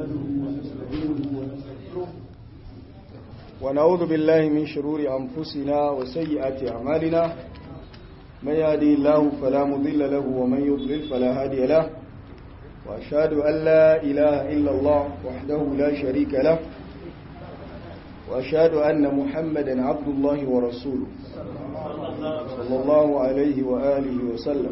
ونعوذ بالله من شرور أنفسنا وسيئات أعمالنا من يهدي الله فلا مضل له ومن يضلل فلا هادي له وأشهد أن لا إله إلا الله وحده لا شريك له وأشهد أن محمدا عبد الله ورسوله صلى الله عليه وآله وسلم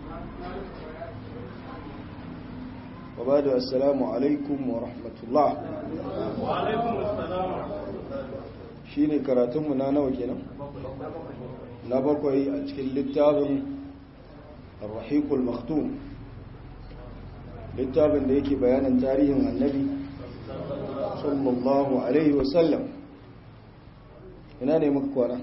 وبعد السلام عليكم ورحمة الله وعليكم السلام ورحمة الله shine karatunmu na nawa kenan na bakwai a cikin littafin ar-rahiqul maktum littafin da yake bayanin tarihin annabi sallallahu alaihi wasallam ina ne muka kwana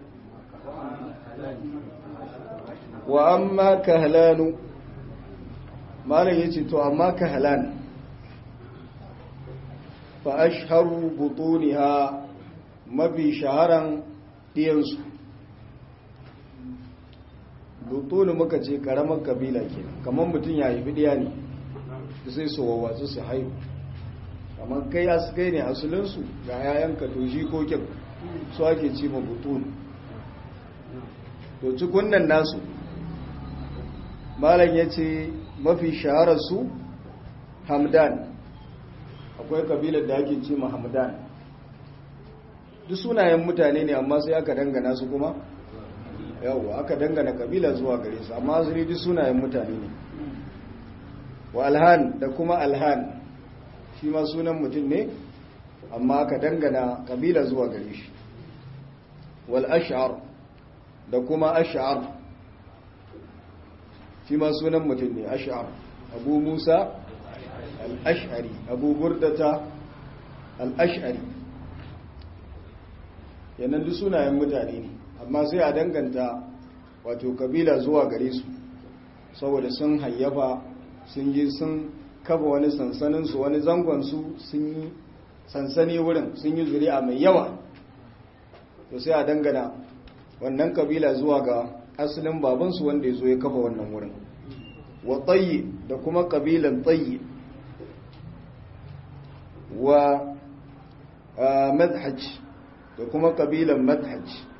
wa amma kahlanu malam yace to amma kahlan fa ashharu butuniha mafi shaharan ɗiyansu butunu muka ce ƙaramar kabila ke kamar mutum ya haifi ɗiya ne sai su wawatsu su haihu kamar kai askai ne asulinsu ga yayanka to jikokin su ake ce ma butunu to cikunan nasu malam ya ce mafi shahararsu hamdan akwai kabilar da ake ce ma hamdan duk sunayen mutane ne amma sai aka dangana su kuma yawa aka dangana kabila zuwa gare su amma su duk sunayen mutane ne wa alhan da kuma alhan shi ma sunan mutum ne amma aka dangana kabila zuwa gare shi wal ash'ar da kuma ash'ar shi ma sunan mutum ne ash'ar abu musa al-ash'ari abu burdata al-ash'ari yanan duk sunayen mutane ne amma sai a danganta wato kabila zuwa gare su saboda sun hayyafa sun yi sun kafa wani sansaninsu wani zangonsu sun yi sansani wurin sun yi zuri'a mai yawa to sai a dangana wannan kabila zuwa ga asalin babansu wanda ya zo ya kafa wannan wurin wa tsayi da kuma kabilan tsayi wa madhaj da kuma kabilan madhaj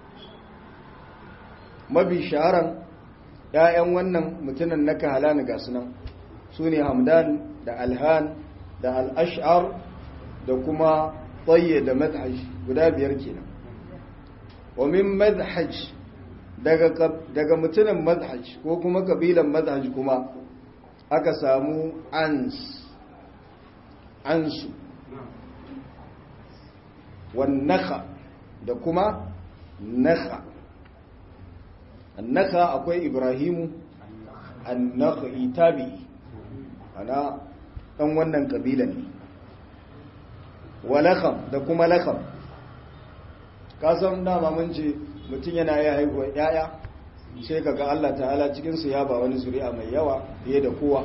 mabi shaharan ‘ya'yan wannan mutunan na kahalani ga sunan su ne hamdan da alhan da al'ash'ar da kuma tsaye da madhaj guda biyar kenan wamin madhaj daga mutunan madhaj ko kuma kabilan madhaj kuma aka samu ansu wannaka da kuma nakha annaka akwai ibrahimu annaka itabi ana dan wannan kabila ne walakam da kuma lakam kasan dama mun ce mutum yana ya haihuwa yaya sai kaga Allah ta'ala cikin su ya ba wani zuri'a mai yawa fiye da kowa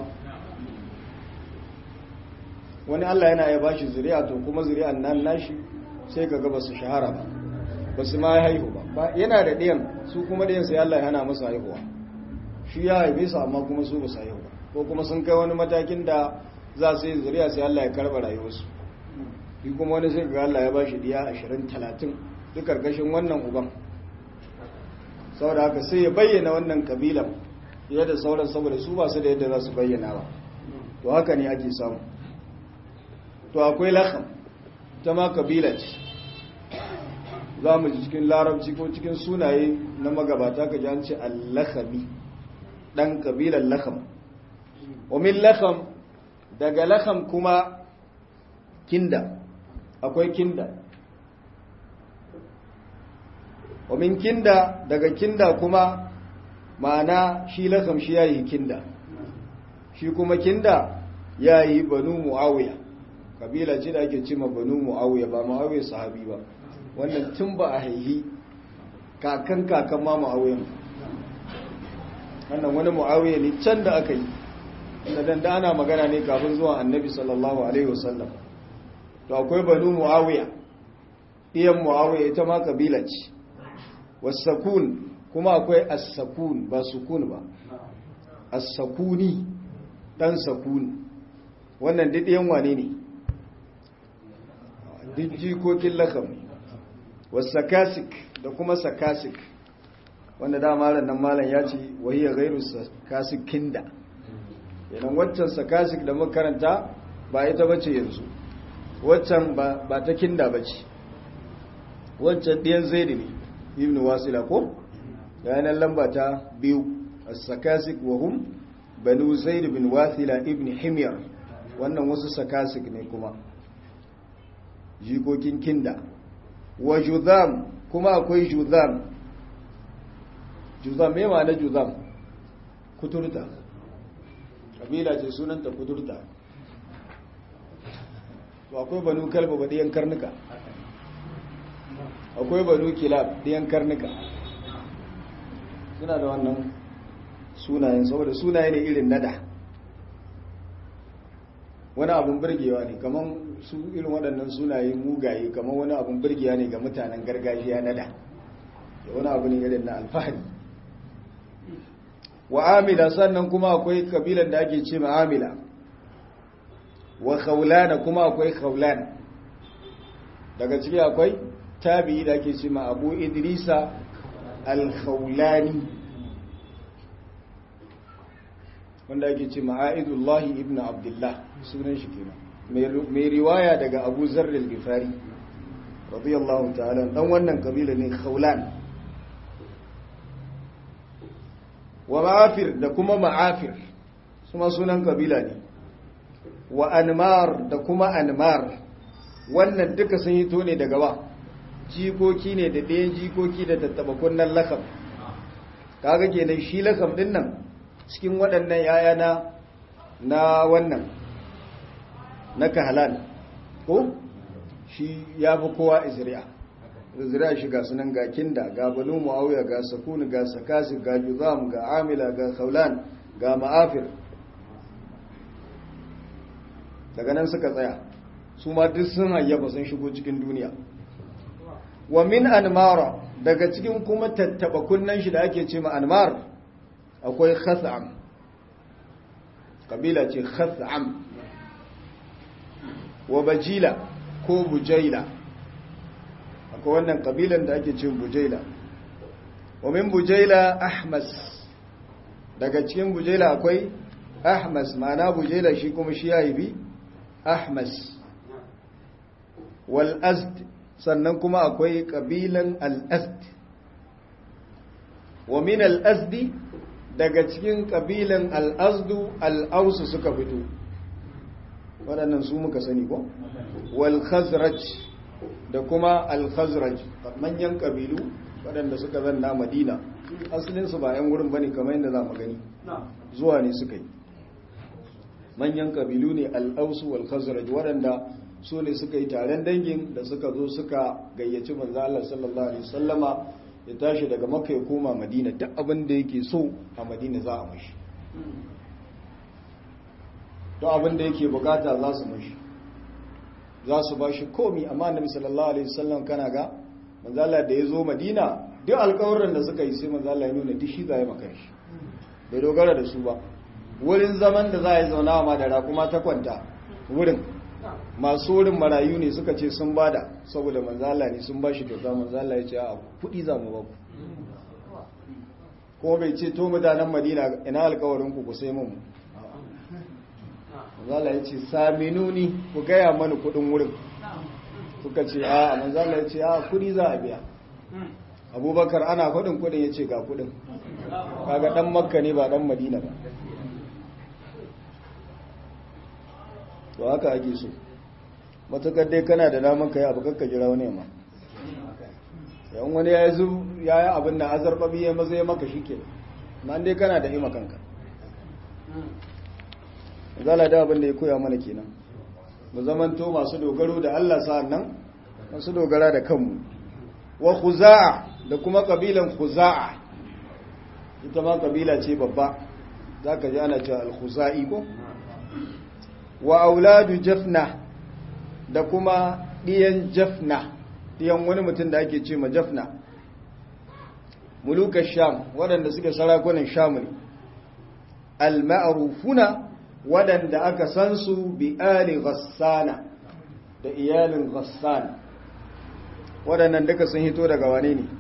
wani Allah yana ya bashi zuri'a to kuma zuri'an nan nashi sai kaga ba su shahara ba su ma haihu ba yana da ɗiyan su kuma ɗiyan sai Allah ya hana musu haihuwa shi ya haife su amma kuma su ba su haihu ba ko kuma sun kai wani matakin da za su yi zuriya sai Allah ya karɓa rayuwarsu shi kuma wani sai ga Allah ya ba shi ɗiya 20-30 duk karkashin wannan uban saboda haka sai ya bayyana wannan kabilan fiye da sauran saboda su ba su da yadda za su bayyana ba to haka ne ake samu to akwai lakham ta ma kabila ce za mu ji cikin larabci ko cikin sunaye na magabata ka ji an ce al-lakhami dan kabilan lakham wa min lakham daga lakham kuma kinda akwai kinda wa min kinda daga kinda kuma ma'ana shi lakham shi yayi kinda shi kuma kinda yayi banu muawiya kabila ce da ake cewa banu muawiya ba muawiya sahabi ba wannan tun ba a haihi kakan ma mu'awiyan wannan wani mu'awiya ne can da aka yi da ana magana ne kafin zuwan annabi sallallahu alaihi wasallam to akwai banu mu'awiya ɗiyan mu'awiya ita ma kabila ce wasakun kuma akwai as-sakun ba sukun ba as-sakuni dan sakun wannan duk ɗiyan wane ne duk jikokin lakam wasakasik da kuma sakasik wanda da malam nan malam ya ce wahiyya ghairu sakasikin da idan waccan sakasik da muka karanta ba ita bace yanzu waccan ba ta kinda bace waccan diyan zaidi ne ibn wasila ko yayin lamba ta 2 as-sakasik wa hum banu zaid bin wasila ibn himyar wannan wasu sakasik ne kuma jikokin kinda wa juzam kuma akwai juzam me ma'ana juzam kuturta kabila ce sunanta kuturta to akwai banu kalba ba diyan karnuka akwai banu kilab diyan karnuka suna da wannan sunayen saboda sunaye ne irin nada wani abun birgewa ne kaman su irin waɗannan sunaye mugaye kaman wani abun birgewa ne ga mutanen gargajiya nada da wani abu ne irin na alfahari wa amila sannan kuma akwai kabilan da ake ce ma amila wa khawlana kuma akwai khawlan daga ciki akwai tabi'i da ake ce ma abu idrisa al-khawlani wanda ake ce ma aidullahi ibn abdullah sunan shi kenan mai riwaya daga abu zarr al-ghifari radiyallahu ta'ala dan wannan kabila ne khawlan wa ma'afir da kuma ma'afir suma sunan kabila ne wa anmar da kuma anmar wannan duka sun yi to ne daga ba jikoki ne da ɗayan jikoki da tattaba kunnan lakab kaga kenan shi lakab din nan cikin waɗannan yaya na wannan na kahalan ko shi ya fi kowa izri'a shi ga sunan ga kinda ga banu muawiya ga sakun ga sakasi ga juzam ga amila ga khawlan ga ma'afir daga nan suka tsaya su ma duk sun hayyaba sun shigo cikin duniya wa min anmara daga cikin kuma tattaba kunnan shi da ake ce ma anmar akwai khas'am kabila ce khas'am wa bajila ko bujaila akwai wannan kabilan da ake ce bujaila wa min bujaila ahmas daga cikin bujaila akwai ahmas ma'ana bujaila shi kuma shi yayi bi ahmas wal azd sannan kuma akwai kabilan al azd wa min al azdi daga cikin kabilan al azdu al aus suka fito waɗannan su muka sani ko wal khazraj da kuma al khazraj manyan kabilu waɗanda suka zanna madina asalin su ba yan wurin bane kamar yadda zamu gani zuwa ne suka yi manyan kabilu ne al aus wal khazraj waɗanda su ne suka yi taron dangin da suka zo suka gayyaci manzo Allah sallallahu alaihi wasallama ya tashi daga makka ya koma madina duk abin da yake so a madina za a mashi to abin da yake bukata za su mashi za su ba shi komi amma annabi sallallahu alaihi wasallam kana ga manzo Allah da ya zo madina duk alƙawarin da suka yi sai manzo Allah ya nuna duk shi zai maka shi bai dogara da su ba wurin zaman da za a yi zauna ma da rakuma ta kwanta wurin masu wurin marayu ne suka ce sun bada saboda manzala ne sun bashi kyauta manzala ya ce a kudi za mu ba ku kuma bai ce to mutanen madina ina alkawarin ku sai mun manzala ya ce saminuni ku gaya mana kudin wurin suka ce a manzala ya ce a kudi za a biya abubakar ana kudin kudin ya ce ga kudin kaga dan makka ne ba dan madina ba to haka ake so matakar dai kana da naman kai abu kakka jira wani ma yan wani ya yi abin da azarbabi ya maza ya maka shi ke ma dai kana da ima kanka zala da abin da ya koya mana kenan mu zamanto masu dogaro da Allah sa'an nan masu dogara da kanmu wa khuza'a da kuma kabilan khuza'a ita ma kabila ce babba zaka ji ana cewa al-khuza'i ko wa auladu jafna da kuma ɗiyan jafna ɗiyan wani mutum da ake ce ma jafna mulukan sham waɗanda suke sarakunan sham ne al-ma'rufuna waɗanda aka san su bi ali ghassana da iyalin Ghassan waɗannan duka sun hito daga wane ne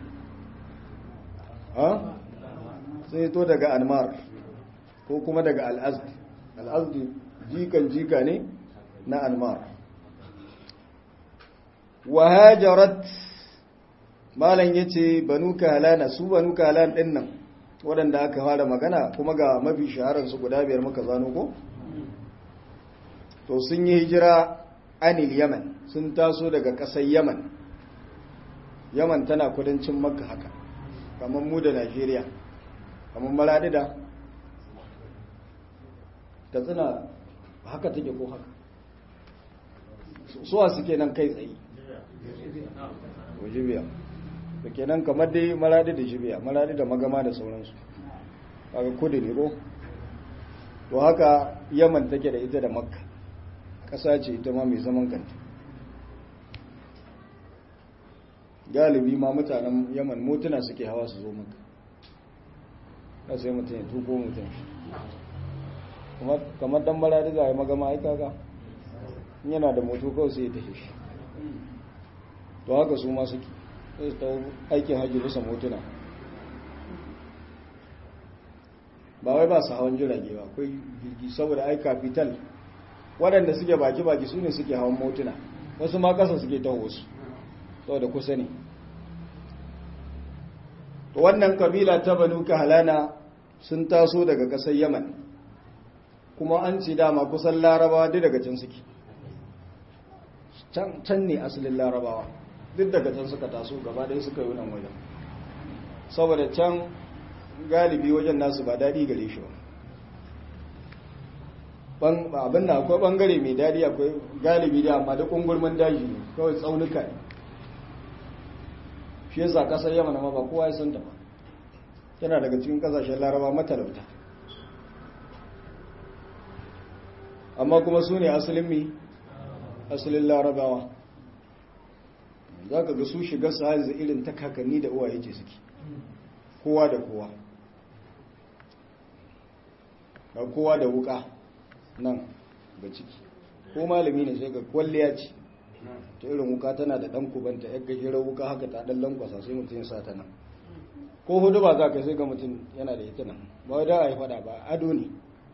sun hito daga Anmar ko kuma daga Al-Azd. Al-Azd jika ne na Anmar. wa hajarat malan yace banu kalana, su banu kalan din nan waɗanda aka fara magana kuma ga mafi shaharar su guda biyar muka zano ko to sun yi hijira anil yaman, sun taso daga ƙasar yaman. Yaman tana kudancin makka haka kamar mu da Najeriya, kamar Maradi da Katsina haka take ko haka suwa suke nan kai tsaye jibiya da kenan kamar dai Maradi da jibiya, Maradi da magama da sauransu kaga kudu ne ko to haka yaman take da ita da makka, ƙasa ce ita ma mai zaman kanta. Galibi ma mutanen yaman motuna suke hawa su zo maka, ya sai mutum ya tuko mutum kamar dan Maradi za a yi magama aika ga yana da moto kawai sai ya tafi shi. To haka su ma suke sai ta aikin hajji bisa motuna, ba wai ba su hawan jirage ba, akwai jirgi saboda ai capital waɗanda suke baki-baki su ne suke hawan motuna, wasu ma ƙasa suke taho su saboda kusa ne. To wannan kabila ta banu kahalana sun taso daga ƙasar yaman, kuma an ce dama kusan larabawa duk daga can suke, can ne asalin larabawa duk daga can suka taso gaba ɗaya suka yi nan wajen, saboda can galibi wajen nasu ba daɗi gare shi ba. Abin da akwai ɓangare mai daɗi, akwai galibi da amma da ƙungurmin daji ne kawai, tsaunuka ne. Shi yasa ƙasar yamma ma ba kowa ya san ta ba, yana daga cikin ƙasashen laraba matalauta, amma kuma su ne asalin mi asalin larabawa. Za ka ga su shiga su hanzu irin ta kakanni da uwaye ce suke, kowa da kowa, ga kowa da wuka nan ga ciki, ko malami ne sai ga kwalliya ce ta irin wuka tana da ɗan kubanta, ya gajeren wuka haka ta ɗan lankwasa sai mutum ya sa ta nan, ko hudu ba za ka sai ga mutum yana da ita nan, ba da a yi fada ba, ado ne.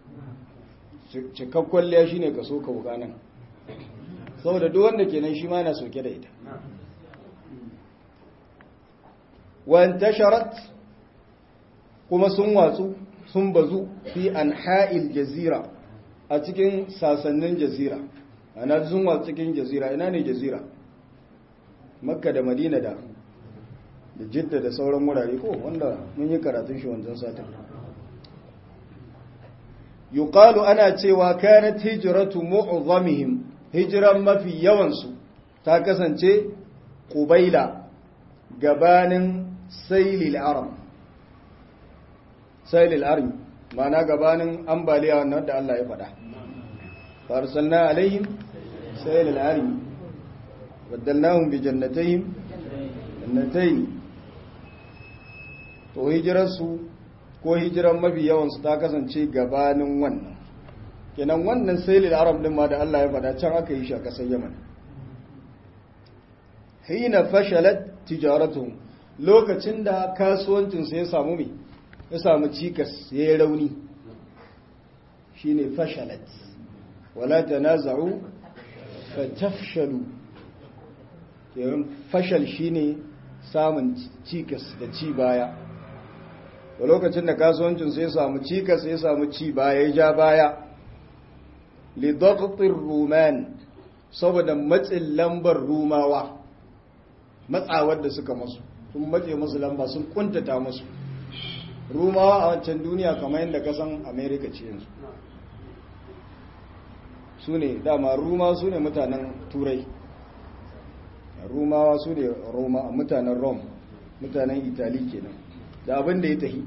Cikak kwalliya shi ne ka so ka wuka nan, saboda duk wanda kenan shi ma yana soke da ita. وانتشرت kuma sun watsu sun bazu fi anha'il jazira, a cikin sasannin jazira, ana sun watsu cikin jazira. Ina ne jazira? Makka da Madina da Jidda da sauran wurare ko wanda mun yi karatun shi wancan satin. Yuqalu ana cewa kanat hijratu mu'zamihim, hijran mafi yawansu ta kasance qubaila gabanin sailil aram, sailil aram ma'ana gabanin ambaliya wannan da Allah ya faɗa. farsalna alaihim sailil aram baddalnahum bi jannatayn. To hijirarsu ko hijiran mafi yawansu ta kasance gabanin wannan, kenan wannan sailil aram din ma da Allah ya faɗa can aka yi shi a ƙasar Yaman. Hina fashalat tijaratuhum, lokacin da kasuwancinsa ya samu mai, ya samu cikas, ya yi rauni, shi ne fashalat. Wala tanaza'u fatafshalu, yayin fashal shi ne samun cikas da ci baya. Da lokacin da kasuwancinsa ya samu cikas, ya samu ci baya, ya ja baya, lidaqtir ruman, saboda matsin lambar rumawa, matsawar da suka masu, sun matse masu lamba, sun kuntata masu. Rumawa a wancan duniya kamar yadda kasan Amerika ce yanzu, su ne dama Rumawa su ne mutanen Turai, Rumawa su ne mutanen Rome, mutanen Itali kenan, da abin da ya tahi.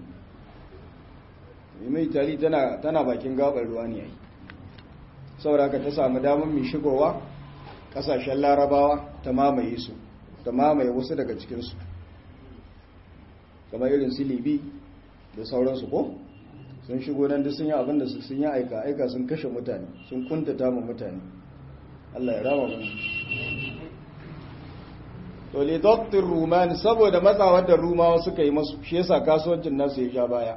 Mai Itali tana bakin gabar ruwa ne yayi, saboda haka ta samu damar mai shigowa kasashen Larabawa ta mamaye su, ta mamaye wasu daga cikinsu, kamar irin su Libi da sauransu ko sun shigo nan da sun yi abinda sun yi aika sun kashe mutane, sun kuntata ma mutane. Allah ya rama mu. to li daqtir ruman saboda matsawar da rumawa suka yi masu shi yasa kasuwancin nasu ya sha baya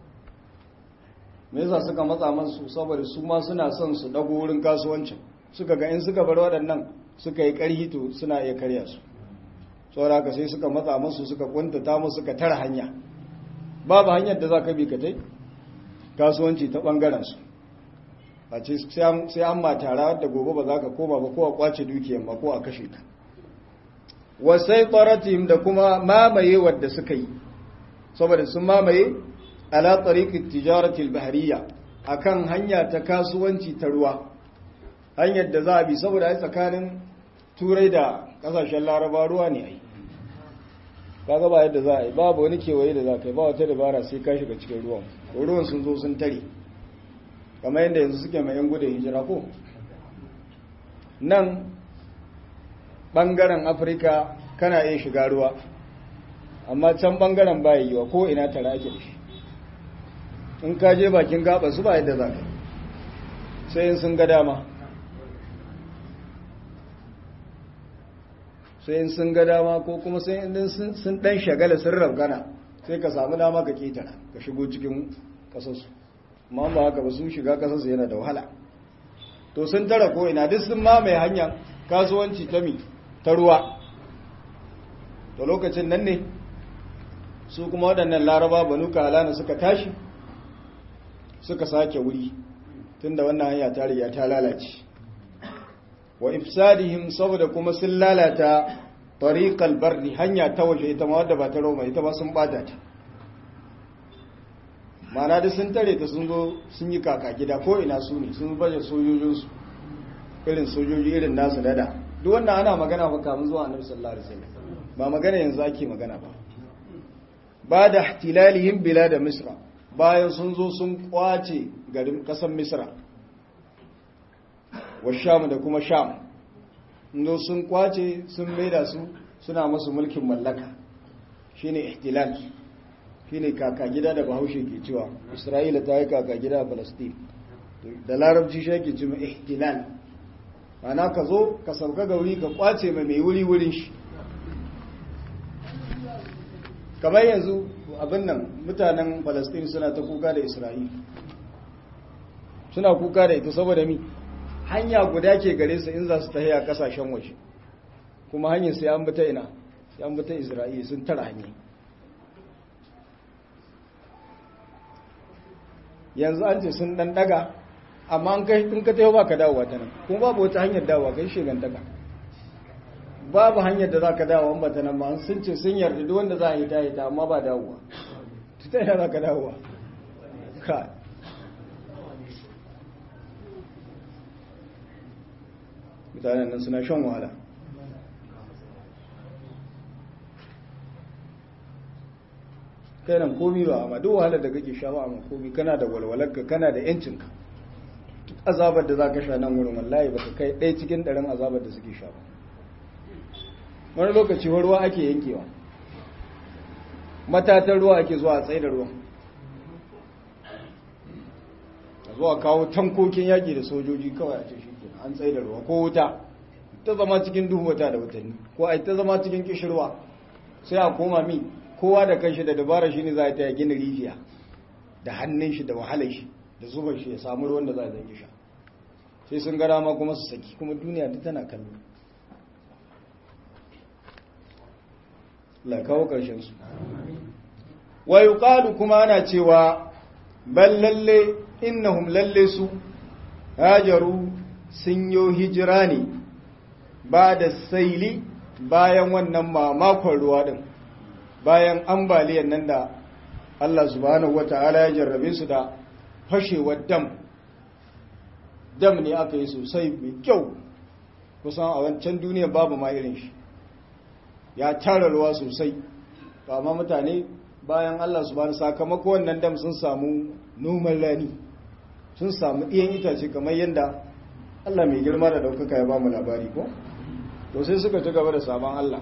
me yasa suka matsa masu saboda su ma suna son su dago wurin kasuwancin suka ga in suka bar waɗannan suka yi ƙarhi to suna iya karya su saboda haka sai suka matsa masu suka kuntata musu suka tara hanya babu hanyar da za ka bi ka tai kasuwanci ta ɓangaren su a ce sai an matara da gobe ba za ka koma ba ko a kwace dukiyar ba ko a kashe ka wasai tsaratim da kuma mamaye wadda suka yi saboda sun mamaye ala tariqit tijaratil bahriya akan hanya ta kasuwanci ta ruwa hanyar da za a bi saboda ai tsakanin turai da kasashen laraba ruwa ne ai kaga ba yadda za a yi babu wani kewaye da za ka yi ba wata dabara sai ka shiga cikin ruwan sun zo sun tare kamar yadda yanzu suke mai yan gudun hijira ko nan ɓangaren afirka kana iya shiga ruwa amma can ɓangaren ba yiwa ko ina tara ake da shi in ka je bakin gaba su ba yadda za ka sai in sun ga dama ko kuma sai in sun ɗan shagala sun rabgana sai ka samu dama ka ketara ka shigo cikin ƙasarsu amma ba haka ba sun shiga ƙasarsu yana da wahala to sun tara ko ina duk sun mamaye hanyar kasuwanci ta ruwa to lokacin nan ne su kuma waɗannan laraba banu kalana suka tashi suka sake wuri tunda wannan hanya ta riga ta lalace wa ifsadihim saboda kuma sun lalata tariqal barri hanya ta waje ita ma wadda ba ta roma ita ba sun bata ta mana da sun tare ta sun zo sun yi kaka gida ko ina su ne sun baje sojojinsu irin sojoji irin nasu dada duk wannan ana magana fa kamun zuwa annabi sallallahu alaihi wasallam ba magana yanzu ake magana ba da ihtilalihim bilad misra bayan sun zo sun kwace garin kasar misra wa sham da kuma sham ndo sun kwace sun maida su suna masu mulkin mallaka shine ihtilal shine kaka gida da bahaushe ke cewa isra'ila ta yi kaka gida a palestine da larabci shi ke cewa ihtilal ana ka zo ka sauka ga wuri ka kwace mai wuri wurin shi kamar yanzu abin nan mutanen palestine suna ta kuka da isra'ila suna kuka da ita saboda mi hanya guda ke gare su in za su tahi a kasashen waje kuma hanyar sai an bata ina sai an bata isra'ila sun tara hanyar yanzu an ce sun dan daga amma in ka tayo ba ka dawowa ta nan kuma babu wata hanyar dawowa kai shegantaka babu hanyar da za ka dawowa ba ta nan ba sun ce sun yarda duk wanda za a yi ta amma ba dawowa ta yana za ka dawowa ka mutanen nan suna shan wahala kai nan komi ba amma duk wahalar da kake sha ba amma komi kana da walwalarka kana da yancinka duk azabar da za ka sha nan wurin wallahi ba ka kai ɗaya cikin ɗarin azabar da suke sha ba wani lokaci ruwa ake yankewa matatan ruwa ake zuwa a tsaye da ruwan a zuwa kawo tankokin yaƙi da sojoji kawai a ce shi an tsaye da ruwa ko wuta ta zama cikin duhu wata da watanni ko a ta zama cikin kishirwa sai a koma mi kowa da kanshi da dabara shi ne za a ta gina rijiya da hannun shi da wahalar shi da zubar shi ya samu ruwan da za a zangi sha sai sun gara ma kuma su saki kuma duniya duk tana kallo la kawo karshen su wa yuqalu kuma ana cewa bal lalle innahum lalle su hajaru sun yo hijira ne ba da saili bayan wannan mamakon ruwa din bayan ambaliyan nan da Allah subhanahu wata'ala ya jarrabe su da fashewar dam ne aka yi sosai mai kyau kusan a wancan duniya babu ma irin shi ya tara ruwa sosai ba ma mutane bayan Allah subhanahu sakamako wannan dam sun samu noman rani sun samu iyan itace kamar yadda Allah mai girma da daukaka ya ba mu labari ko to sai suka ci gaba da saman Allah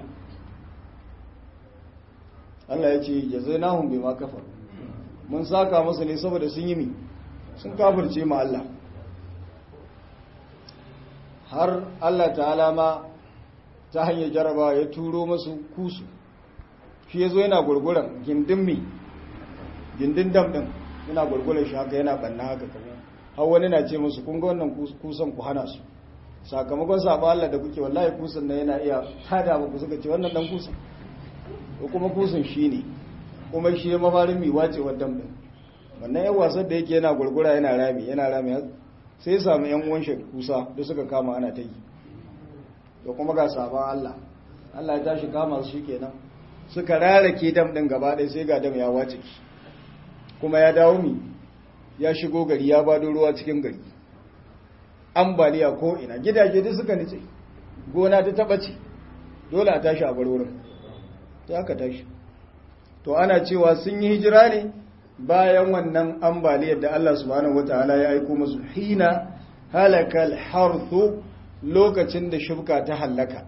Allah ya ce jazainahum bima kafaru mun saka musu ne saboda sun yi mi sun kafirce ma Allah har Allah ta'ala ma ta hanyar jarabawa ya turo masu kusu shi ya zo yana gurguran gindin dam ɗin yana gurguran shi haka yana ɓanna haka kamar har wani na ce musu kun ga wannan kusan ku hana su sakamakon saba Allah da kuke wallahi kusan na yana iya tada ba ku suka ce wannan dan kusan ko kuma kusan shi ne kuma shi ya mafarin mi wacewar dam ɗin wannan yan wasan da yake yana gurgura yana rami sai ya samu yan uwan shi kusa da suka kama ana ta yi da kuma ga sabon Allah ya tashi kama su shikenan suka rarake dam din gaba ɗaya sai ga dam ya wace ki kuma ya dawo mi ya shigo gari ya bado ruwa cikin gari ambaliya ko ina gidaje duk suka nice gona ta tabace dole a tashi a bar wurin sai aka tashi to ana cewa sun yi hijira ne bayan wannan ambaliyar da Allah subhanahu wataala ya aika musu hina halakal harthu lokacin da shubka ta hallaka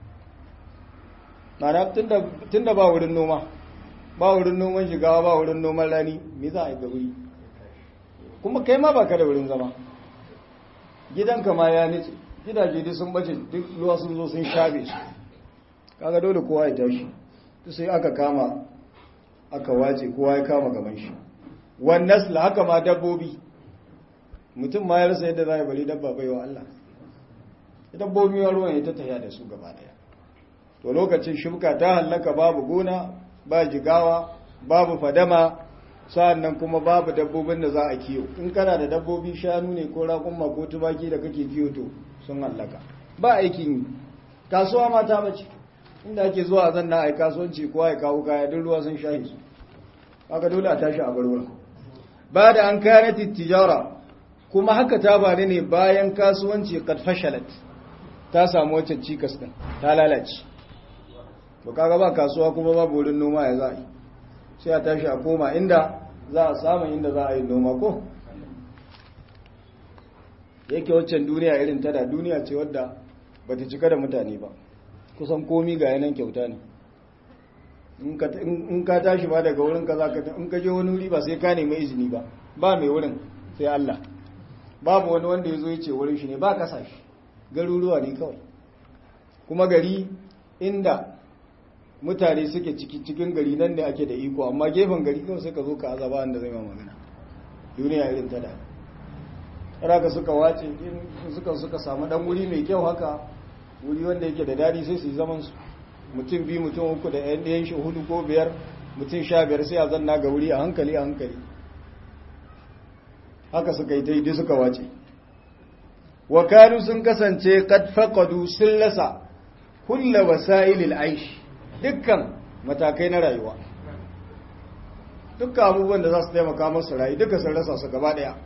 mana tunda ba wurin noma ba wurin noman shigawa ba wurin noman rani me za a yi da wuri kuma kai ma baka da wurin zama gidanka ma ya nice gidaje duk sun bace duk ruwa sun zo sun shafe su kaga dole kowa ya tashi sai aka wace kowa ya kama gaban shi wannan la haka ma dabbobi mutum ma ya rasa yadda za ya bari dabba baiwa Allah dabbobi ma ruwan ya ta tafiya da su gaba daya to lokacin shubka ta hallaka babu gona ba jigawa babu fadama sa'annan kuma babu dabbobin da za a kiyo in kana da dabbobi shanu ne ko raƙumma ko tubaki da kake kiyo to sun hallaka ba aikin yi kasuwa ma ta bace inda ake zuwa zanna ai kasuwanci ko ai kawo kaya duk ruwa sun shahi su haka dole a tashi a barwar ba da an kanati tijara kuma haka ta bani ne bayan kasuwanci kad fashalat ta samu wacce cikas din ta lalace to kaga ba kasuwa kuma babu wurin noma ya za'i sai a tashi a koma inda za a samu inda za a yi noma ko yake waccan duniya irin ta da duniya ce wadda bata cika da mutane ba kusan komi ga yanan kyauta ne in ka tashi ba daga wurin ka zaka in ka je wani wuri ba sai ka nemi izini ba mai wurin sai Allah babu wani wanda ya zo ya ce wurin shi ne ba kasa shi garuruwa ne kawai kuma gari inda mutane suke cikin gari nan ne ake da iko amma gefen gari kawai sai ka zo ka azaba wanda zai ma magana duniya irin ta da raka suka wace suka samu dan wuri mai kyau haka wuri wanda yake da dadi sai su yi zaman su mutum biyu mutum uku da ɗayan shi hudu ko biyar mutum 15 sai a zanna ga wuri a hankali haka suka yi ta yi suka wace wa kanu sun kasance qad faqadu sillasa kullu wasailil aish dukkan matakai na rayuwa dukkan abubuwan da za su taimaka masu rayu duka sun rasa su gaba daya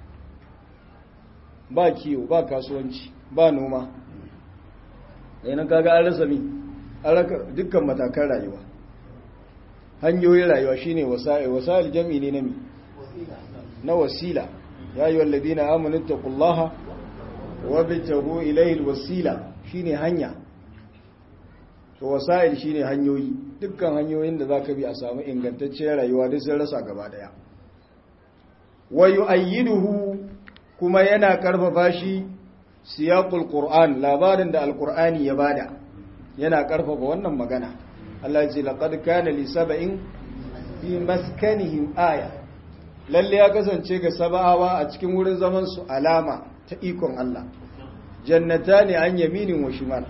ba kiwo ba kasuwanci ba noma yayin kaga an rasa an raka dukkan matakan rayuwa hanyoyin rayuwa shine wasa'il jami'i ne na wasila ya ayyuhal ladina amanu taqullaha wabtagu ilayhi alwasila shine hanya to wasa'il shine hanyoyi dukkan hanyoyin da zaka bi a samu ingantacciyar rayuwa duk sun rasa gaba daya wa yu'ayyiduhu kuma yana karfafa shi siyaqul qur'an labarin da alqur'ani ya bada yana karfafa wannan magana Allah ya ce laqad kana li sab'in fi maskanihim aya lalle ya kasance ga sab'awa a cikin wurin zaman su alama ta ikon Allah jannatani an yaminin wa shimal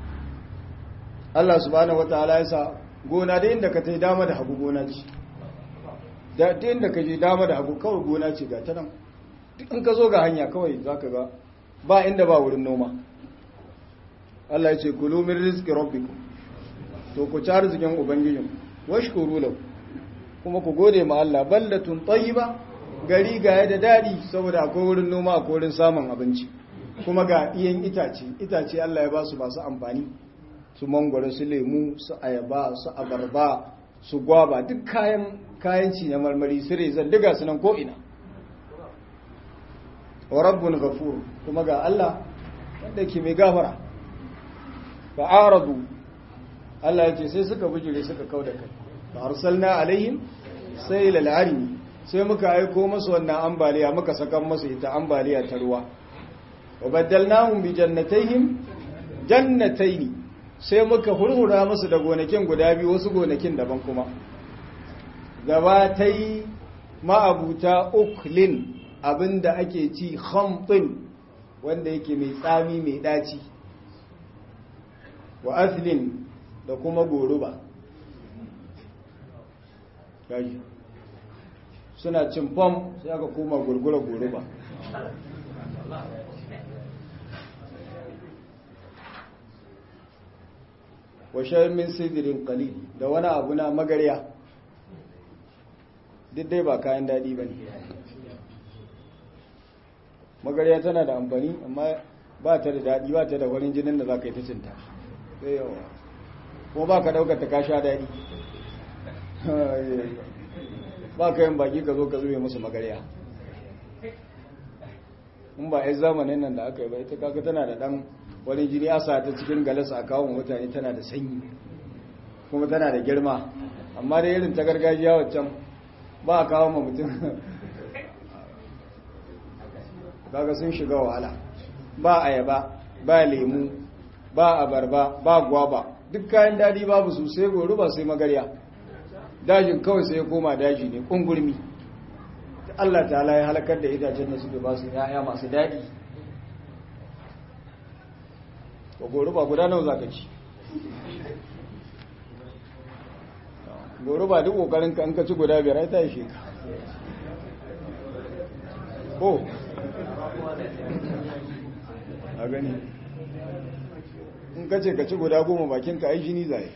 Allah subhanahu wataala ya sa gona da inda ka tai dama da hagu gona ce da inda ka je dama da hagu kawai gona ce ga ta nan in ka zo ga hanya kawai zaka ga ba inda ba wurin noma Allah ya ce kulu min rizqi rabbikum to ku ci arzikin ubangijin washkuru lahu kuma ku gode ma Allah ballatun tayyiba gari ga da dadi saboda akwai wurin noma akwai wurin samun abinci kuma ga iyan itace Allah ya ba su masu amfani su mangwaro su lemu su ayaba su abarba su gwaba duk kayan ci na marmari su rezan diga su nan ko ina wa rabbun ghafur kuma ga Allah wanda ke mai gafara fa aradu Allah ya ce sai suka bujire suka kauda kai fa arsalna alaihim saylal arimi sai muka aiko masu wannan ambaliya muka saka masu ita ambaliya ta ruwa wa badalnahum bi jannatayhim jannatayn sai muka hurhura musu da gonakin guda biyu wasu gonakin daban kuma gaba ta yi ma'abuta uklin abinda ake ci khamtin wanda yake mai tsami mai daci wa aslin da kuma goruba yaji suna cin fam sai aka koma gurgura goruba wa shay'in min sidrin qalil da wani abu na magarya duk dai ba kayan dadi bane magarya tana da amfani amma ba ta da dadi ba ta da farin jinin da zaka yi ta cinta sai yawa kuma ba ka daukar ta ka sha dadi ba ka yin baki ka zo ka zube musu magarya in ba ai zamanin nan da aka yi ba ita kaga tana da dan wani jini asa ta cikin galasa a kawo mutane tana da sanyi kuma tana da girma amma da irin ta gargajiya waccan ba a kawo ma mutum kaga sun shiga wahala ba ayaba ba lemu ba abarba ba gwaba duk kayan dadi babu su sai goruba sai magarya dajin kawai sai ya koma daji ne kungurmi Allah ta'ala ya halakar da itacen da suke ba su ya'ya masu dadi ko goruba guda nawa zaka ci goruba duk kokarin ka an ka ci guda biyar ai ta yi sheka ko a gani in ka ce ka ci guda 10 bakin ka ai jini zai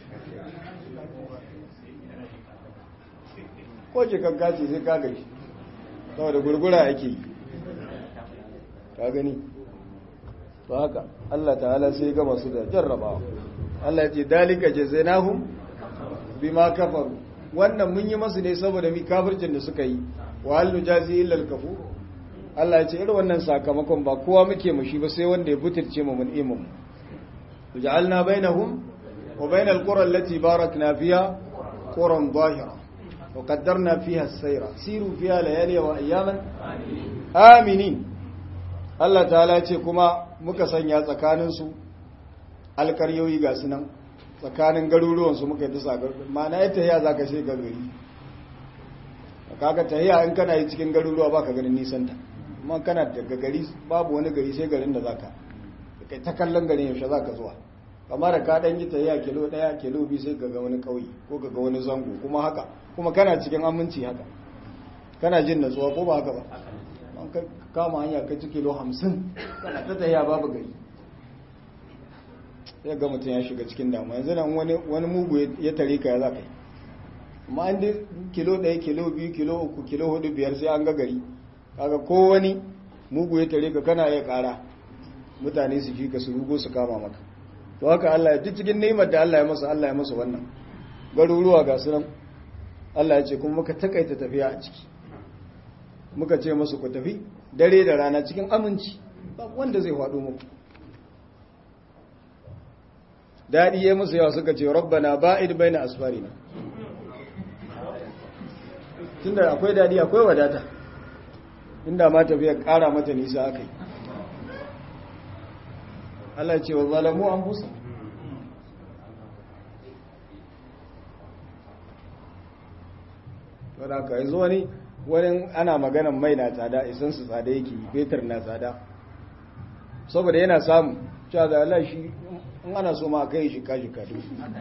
ko ce kan kace sai ka gaji saboda gurgura ake yi ka gani to haka Allah ta'ala sai ga masu da jarrabawa Allah ya ce dalika jazainahum bima kafaru wannan mun yi masu ne saboda mi kafircin da suka yi wa hal nujazi illa al-kafur Allah ya ce irin wannan sakamakon ba kowa muke mushi ba sai wanda ya butirce mu mun imu ja'alna bainahum wa bainal qura allati barakna fiha quran zahira wa qaddarna fiha as-sayra siru fiha layali wa ayyaman aminin Allah ta'ala ce kuma muka sanya tsakanin su alkaryoyi ga sunan tsakanin garuruwan su muka yi dasa ma'ana ita ya zaka sai gari kaga tahiya in kana yi cikin garuruwa baka ganin nisan ta amma kana daga gari babu wani gari sai garin da zaka kai ta kallon garin yaushe zaka zuwa amma da ka dan yi tahiya kilo 1 kilo 2 sai ga wani kauye ko ga wani zango kuma haka kuma kana cikin aminci haka kana jin natsuwa ko ba haka ba an ka kama hanya kai kilo 50 kana ta tahiya babu gari sai ga mutum ya shiga cikin damuwa yanzu nan wani mugu ya tare ka ya zaka yi amma an dai kilo 1 kilo 2 kilo 3 kilo 4 5 sai an ga gari kaga ko wani mugu ya tare ka kana iya kara mutane su ji ka su rugo su kama maka to haka Allah ya ji cikin ni'imar da Allah ya masa wannan garuruwa ga su nan Allah ya ce kuma muka takaita tafiya a ciki muka ce musu ku tafi dare da rana cikin aminci ba wanda zai faɗo muku dadi ya musu yawa suka ce rabbana ba'id baina asfarina tunda akwai dadi akwai wadata inda ma tafiya ƙara mata nisa aka yi Allah ce wa zalamu an busa wadda ka yi zuwa wani ana maganan mai na tsada isan su tsada yake fetur na tsada saboda yana samu cewa da Allah shi in ana so ma kai shi kashi kado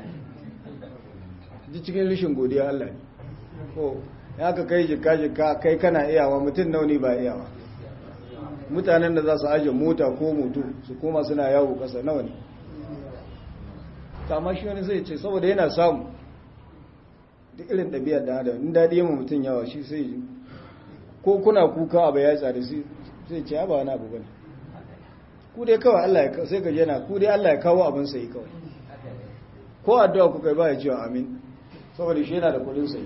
ji cikin rishin godiya Allah ne ko ya ka kai jika kai kana iyawa mutum nauni ba iyawa mutanen da za su aje mota ko moto su koma suna yawo kasa nawa ne kama shi wani zai ce saboda yana samu duk irin ɗabi'ar da hada in daɗi yamma mutum yawa shi sai ko kuna kuka abu ya tsari sai ce ya ba wani abu bane ku dai kawai Allah ya sai gaje na ku dai Allah ya kawo abin sai kawai ko addu'a kuka ba ya cewa amin saboda shi yana da kudin sai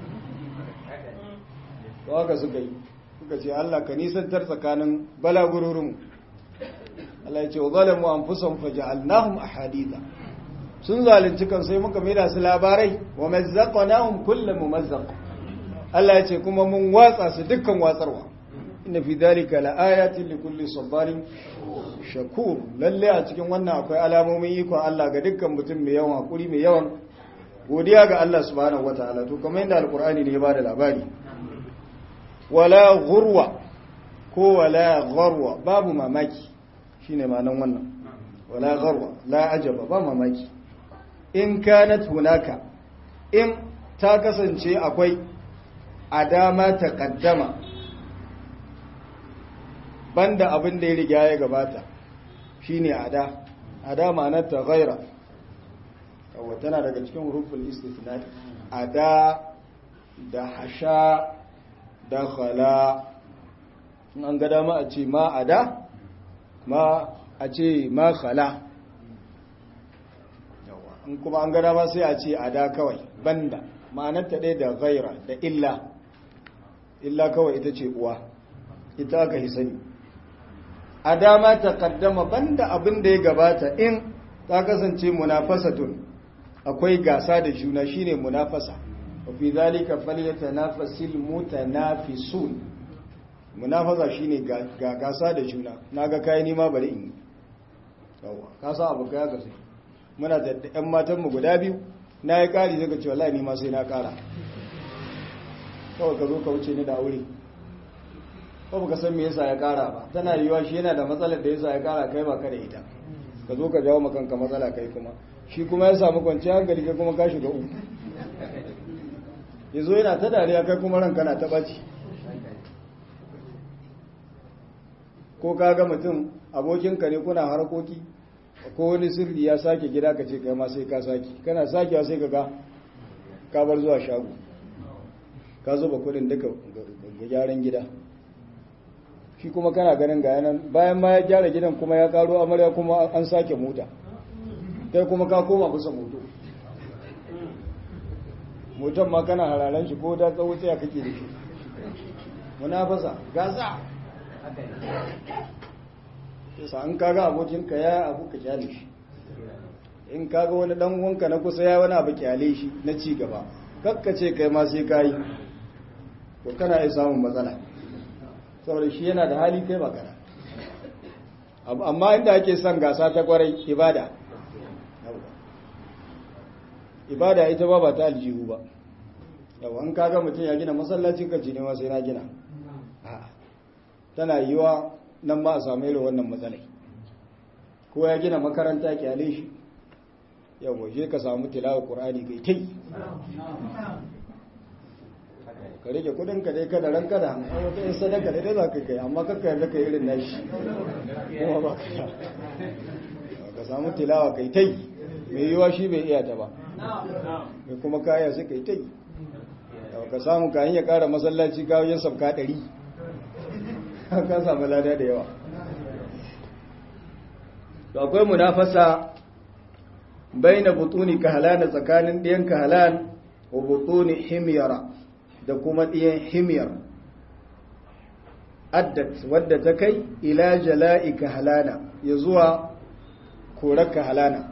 to haka suka yi suka ce Allah ka nisantar tsakanin balagururin Allah ya ce wa zalamu anfusahum faja'alnahum ahaditha sun zalunci kan sai muka maida su labarai wa mazzaqnahum kullu mumazzaq Allah ya ce kuma mun watsa su dukkan watsarwa inna fi dhalika laayatin likulli sabarin shakur lalle a cikin wannan akwai alamomin ikon Allah ga dukkan mutum mai yawan hakuri mai yawan godiya ga Allah subhanahu wataala to kamar yadda alqur'ani ne ya bada labari wala ghurwa ko wala gharwa babu mamaki shine ma'anan wannan wala gharwa la ajaba ba mamaki in kanat hunaka in ta kasance akwai adama ta kaddama banda abin da ya riga ya gabata shine ada ma'anar ta ghaira kawai tana daga cikin huruful istithna ada da hasha da khala in an ga dama a ce ma ada ma a ce ma khala in kuma an ga dama sai a ce ada kawai banda ma'anar ta ɗaya da ghaira da illa kawai ita ce uwa ita aka yi sani a dama ta kaddama banda abin da ya gabata in ta kasance munafasatun akwai gasa da juna shine munafasa wa fi zalika falyatanafasil mutanafisun munafasa shine ga gasa da juna naga kai ni ma bari in yawa ka san abu kai ga sai muna da ƴan matan mu guda biyu nayi kari zaka ce wallahi ni ma sai na kara kawai ka zo ka wuce ni da aure ko baka san me yasa ya kara ba tana yiwa shi yana da matsalar da yasa ya kara kai ba ka da ita ka zo ka jawo makanka matsala kai kuma shi kuma ya samu kwanciyar hankali kai kuma ka shiga uku yazo yana ta dariya kai kuma ranka na ta baci ko ka ga mutum abokinka ne kuna harkoki ko wani sirri ya sake gida ka ce kai ma sai ka sake kana sakewa sai ka ga ka bar zuwa shago ka zuba kudin duka ga gyaran gida shi kuma kana ganin ga yanan bayan ma ya gyara gidan kuma ya karo amarya kuma an sake mota kai kuma ka koma kusa moto motan ma kana hararan shi ko da tsawo tsaya kake da shi munafasa gasa yasa an kaga abokinka ya abu ka kyale shi in kaga wani dan uwanka na kusa ya wani abu kyale shi na ci gaba kakkace kai ma sai kai to kana iya samun matsala saboda shi yana da hali kai magana amma inda ake son gasa ta kwarai ibada ita ba ta aljihu ba yau an kaga mutum ya gina masallacin kan ne ma sai na gina tana yiwa nan ba a samu irin wannan matsalai ko ya gina makaranta kyale shi yau waje ka samu tilawa qur'ani kai tai ka rike kudin ka dai kada ranka da wata yin sadaka dai za ka kai amma kakka yarda ka irin nashi kuma ba ka samu tilawa kai tai mai yiwa shi bai iya ta ba mai kuma kaya sai kai tai ka samu kayan ya kara masallaci kawayen sabka 100 ka samu lada da yawa to akwai munafasa baina butuni kahalana tsakanin ɗiyan kahalan wa butuni himyara da kuma ɗiyan himyar addat wadda ta kai ila jala'i kahalana ya zuwa korar kahalana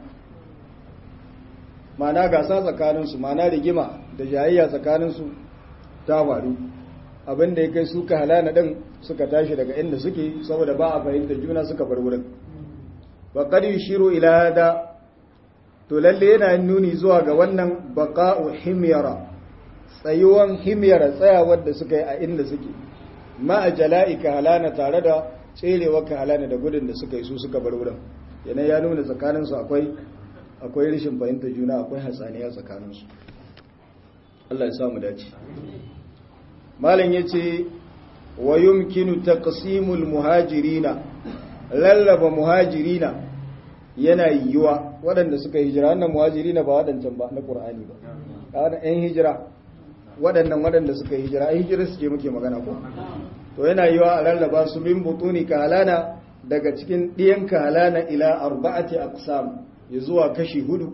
mana gasa tsakaninsu mana rigima da jayayya tsakaninsu ta faru abinda ya kai su kahalana ɗin suka tashi daga inda suke saboda ba a fahimta juna suka bar wurin wa qad yushiru ila hada to lalle yana nuni zuwa ga wannan baqa'u himyara tsayuwan himyara tsayawar da suka yi a inda suke ma a jala'i kahalana tare da tserewa kahalana da gudun da suka yi su suka bar wurin yana ya nuna tsakaninsu akwai rashin fahimta juna akwai hatsaniya tsakaninsu Allah ya samu dace malam yace wa yumkinu taqsimul muhajirina lallaba muhajirina yana yiwa waɗanda suka hijira wannan muhajirina ba waɗancan ba na Qur'ani ba kana ɗan hijira waɗanda suka hijira ai hijira suke muke magana ko to yana yiwa a lallaba su min butuni kahalana daga cikin ɗiyan kahalana ila arba'ati aqsam ya zuwa kashi 4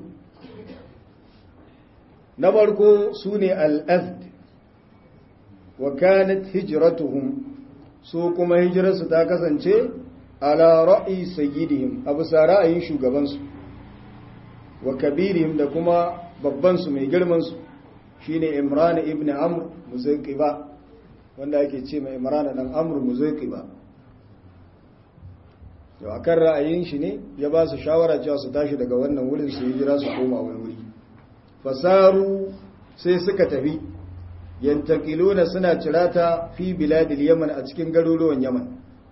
na farko sune al-azd wa kanat hijratuhum su kuma hijirarsu ta kasance ala ra'i sayyidihim abu sa ra'ayin shugabansu wa kabirihim da kuma babban su mai girman su shine Imran ibn Amr Muzayqiba wanda ake ce mai Imran dan Amr Muzaiqiba to akan ra'ayin shi ne ya ba su shawara cewa su tashi daga wannan wurin su yi jira su koma wani wuri fasaru sai suka tafi yantakiluna suna cirata fi biladil yaman a cikin garuruwan yaman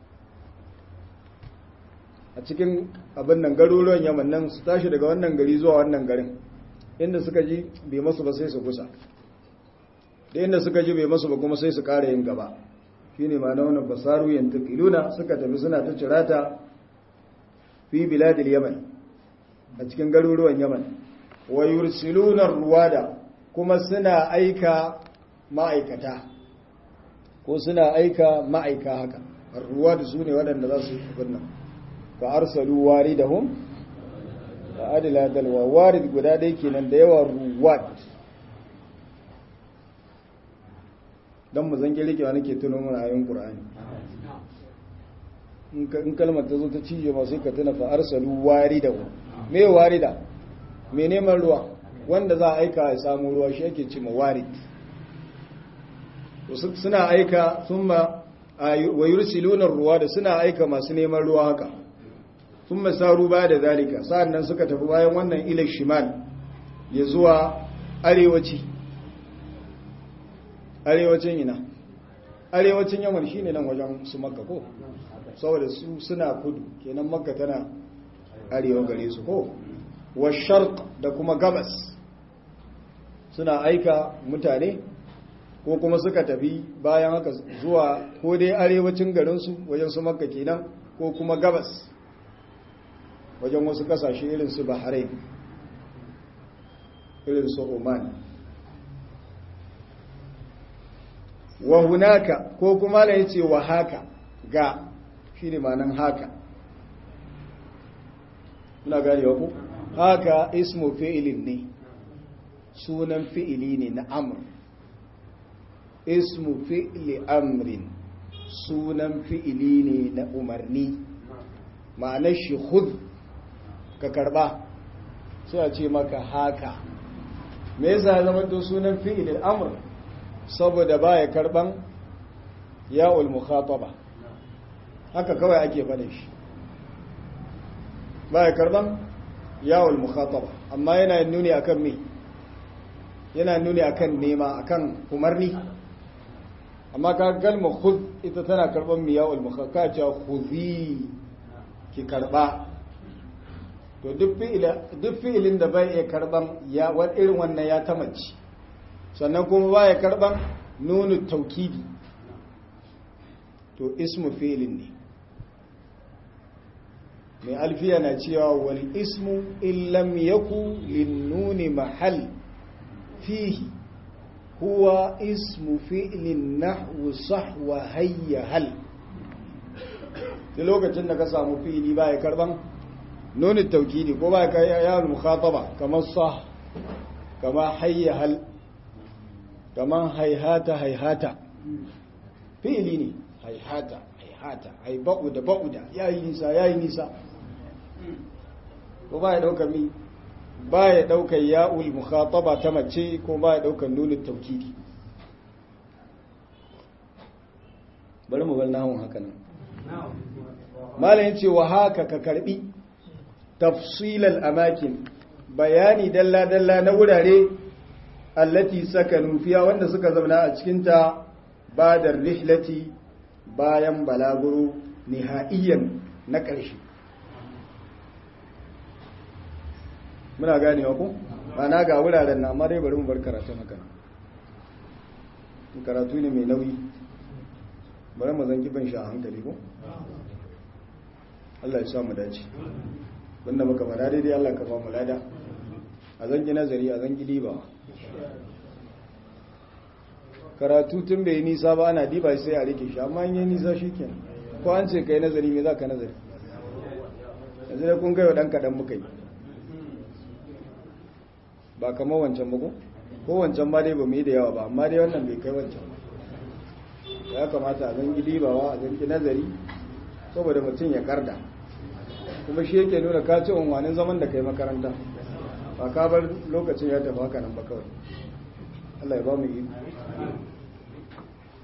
a cikin abin nan garuruwan yaman nan su tashi daga wannan gari zuwa wannan garin inda suka ji bai masu ba sai su kusa da inda suka ji bai masu ba kuma sai su ƙara yin gaba shine ma na wannan basaru yantakiluna suka tafi suna ta cirata fi biladil yaman a cikin garuruwan yaman wa yursiluna ruwada kuma suna aika ma'aikata ko suna aika ma'aika haka ruwada su ne waɗanda za su yi nan fa arsalu waridahum fa adla dalwa warid guda dai kenan da yawa ruwad dan mu zange rikewa nake tuno mana ayoyin qur'ani in kalmar ta zo ta cije ma sai ka tuna fa arsalu waridahum me warida me neman ruwa wanda za a aika ya samu ruwa shi yake ce ma warid suna aika thumma wa yursiluna ruwa da suna aika masu neman ruwa haka thumma saru ba da zalika sa'annan suka tafi bayan wannan ila shimal ya zuwa arewacin ina arewacin yaman shine nan wajen su makka ko saboda su suna kudu kenan makka tana arewa gare su ko wa sharq da kuma gabas suna aika mutane ko kuma suka tafi bayan haka zuwa ko dai arewacin garinsu wajen su makka kenan ko kuma gabas wajen wasu kasashe irin su Bahrain irin su Oman wa hunaka ko kuma la yace wa haka ga shine ma'anan haka ina gani ko haka ismu fi'ilin ne sunan fi'ili ne na amr ismu fi'li amrin sunan fi'ili ne na umarni ma'anar shi khudh ka karba sai a ce maka haka me yasa zama to sunan fi'ilin amr saboda baya karban ya'ul mukhataba haka kawai ake faɗin shi baya karban ya'ul mukhataba amma yana nuni akan me yana nuni akan nema akan umarni amma ka kalmar khudh ita tana karban miya'ul mukhataba ce khudhi ki karba to duk fi'ilin da bai iya karban ya irin wannan ya tamaci sannan kuma baya karban nunu taukidi to ismu fi'ilin ne mai alfiya na cewa wal ismu illam yaku lin nuni mahal fihi huwa ismu fi'lin nahwu sahwa hayya hal da lokacin da ka samu fi'ili baya karban nuni taukidi ko baya kai ya mukhataba kamar sah kama hayya hal kama hayhata hayhata fi'ili ne hayhata hayhata ay ba'uda ba'uda yayi nisa ko baya dauka mi baya dauka ya'ul mukhataba ta mace ko baya dauka nunin taukidi bari mu bar nahun haka nan malamin ce wa haka ka karbi tafsilal amakin bayani dalla dalla na wurare allati sakanu fiya wanda suka zauna a cikin ta badar rihlati bayan balaguro nihaiyan na ƙarshe muna gane ku ba na ga wuraren na amma dai bari mu bar karatu haka karatu ne mai nauyi bari mu zanki ban sha hankali ko Allah ya sa mu dace wanda muka fara daidai Allah ka ba mu lada a zanki nazari a zanki diba karatu tun bai nisa ba ana diba sai a rike shi amma in yi nisa shikenan ko an ce kai nazari me za ka nazari yanzu da kun gaiwa dan kadan muka yi ba kamar wancan ba ko wancan ba dai ba mu yi da yawa ba amma dai wannan bai kai wancan ba ya kamata a zangi dibawa a zangi nazari saboda mutum ya karda kuma shi yake nuna ka ci unwanin zaman da kai makaranta ba ka bar lokacin ya tafi haka nan ba kawai Allah ya ba mu yi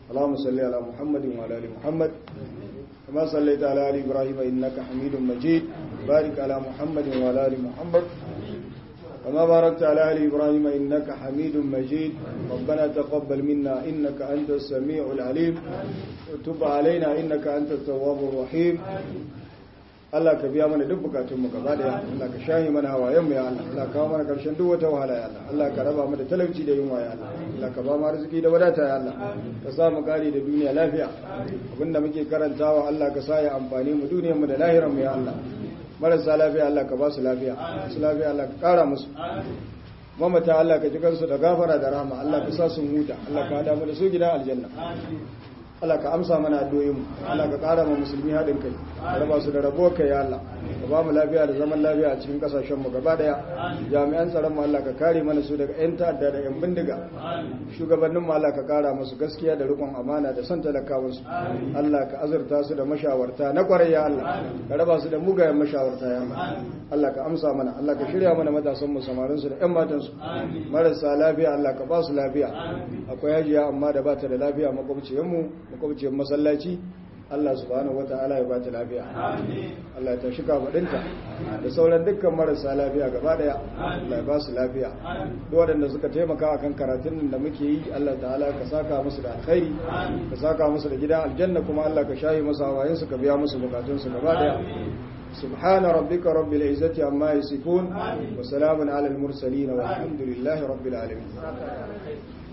اللهم صل على محمد وعلى ال محمد كما صليت على ال ابراهيم انك حميد مجيد بارك على محمد وعلى ال محمد كما باركت على ال ابراهيم انك حميد مجيد ربنا تقبل منا انك انت السميع العليم وتب علينا انك انت التواب الرحيم Allah ka biya mana duk bukatunmu gaba daya Allah ka shahi mana hawayenmu ya Allah Allah ka kawo mana karshen duk wata wahala ya Allah Allah ka raba mu da talauci da yunwa ya Allah Allah ka ba mu arziki da wadata ya Allah ka sa mu kare da duniya lafiya abinda muke karantawa Allah ka sa ya amfani mu duniyar mu da lahirar mu ya Allah marasa lafiya Allah ka ba su lafiya su lafiya Allah ka kara musu mamata Allah ka ji kansu da gafara da rahama Allah ka sa sun huta Allah ka hada mu da su gidan aljanna Allah ka amsa mana addu'o'in Allah ka ƙara ma musulmi haɗin kai ka raba su da rabo kai ya Allah ka ba mu lafiya da zaman lafiya a cikin kasashen mu gaba daya jami'an tsaron mu Allah ka kare mana su daga ƴan ta'adda da ƴan bindiga shugabannin mu Allah ka ƙara musu gaskiya da riƙon amana da son talakawan su Allah ka azurta su da mashawarta na ƙwarai ya Allah ka raba su da mugayen mashawarta ya Allah Allah ka amsa mana Allah ka shirya mana matasan mu samarin su da ƴan matan su marasa lafiya Allah ka ba su lafiya akwai hajiya amma da ba ta da lafiya makwabciyar mu makwabciyar masallaci Allah subhanahu wata'ala ya bata lafiya Allah ya tashi kafadinta da sauran dukkan marasa lafiya gaba daya Allah ya ba su lafiya duk waɗanda suka taimaka akan karatun da muke yi Allah ta'ala ka saka musu da alkhairi ka saka musu da gidan aljanna kuma Allah ka shayi musu hawayen su ka biya musu bukatun su gaba daya سبحان ربك رب العزة عما يصفون وسلام على المرسلين والحمد لله رب العالمين